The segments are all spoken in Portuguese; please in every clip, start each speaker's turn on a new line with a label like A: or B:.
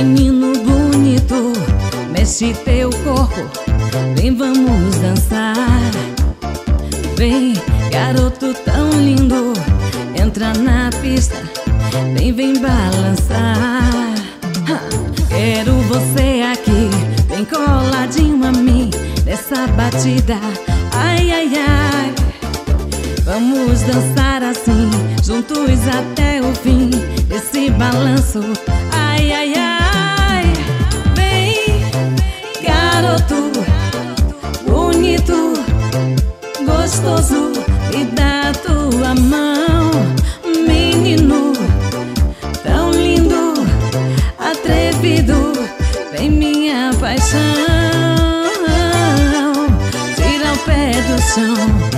A: Menino bonito, mexe teu corpo, vem, vamos dançar. Vem, garoto tão lindo, entra na pista, vem, vem balançar. Quero você aqui, bem coladinho a mim, nessa batida, ai, ai, ai. Vamos dançar assim, juntos até o fim, esse balanço, ai, ai, ai. Vem, garoto, bonito, gostoso, me dá tua mão. Menino, tão lindo, atrevido, vem minha paixão. Tira o pé do chão.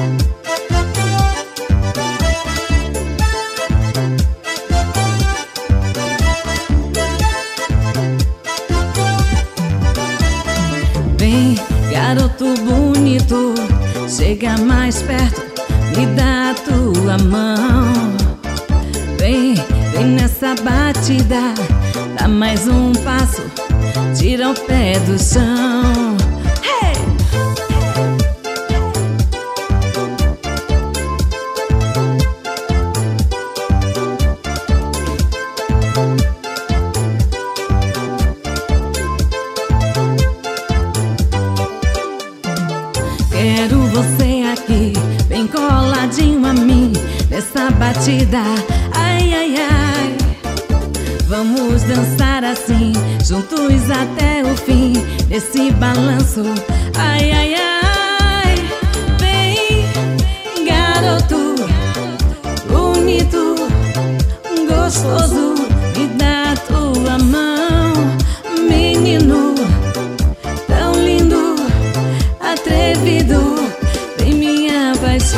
A: Vem, garoto bonito, chega mais perto, me dá a tua mão. Vem, vem nessa batida, dá mais um passo, tira o pé do chão. Hey! Quero você aqui, bem coladinho a mim, nessa batida, ai, ai, ai. Vamos dançar assim, juntos até o fim, nesse balanço, ai, ai, ai. Vem, garoto, bonito, gostoso, me dá a tua mão. Menino, tão lindo, atrevido, vem minha paixão.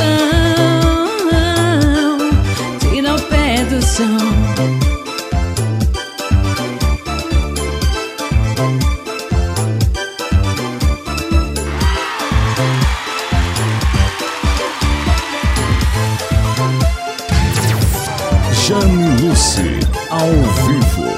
A: Tira o pé do chão.
B: Jane Lucy, ao vivo.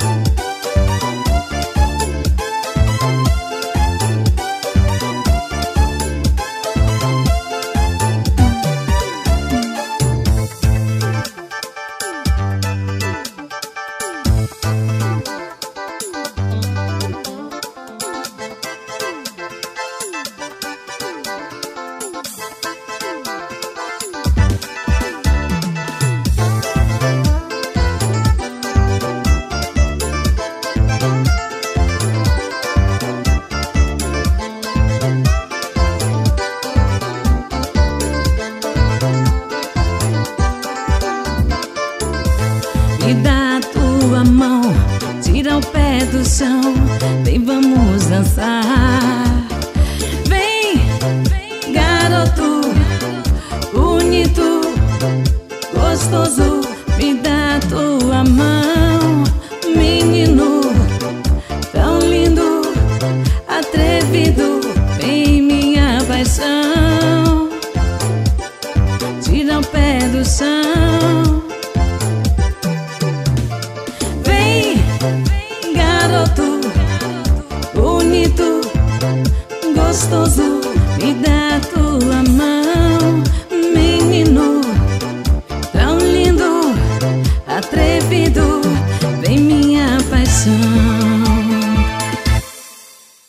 A: Me dá a tua mão, tira o pé do chão, vem, vamos dançar. Vem, garoto, bonito, gostoso, me dá a tua mão. Menino, tão lindo, atrevido, vem minha paixão. Tira o pé do chão. Garoto, bonito, gostoso, me dá a tua mão.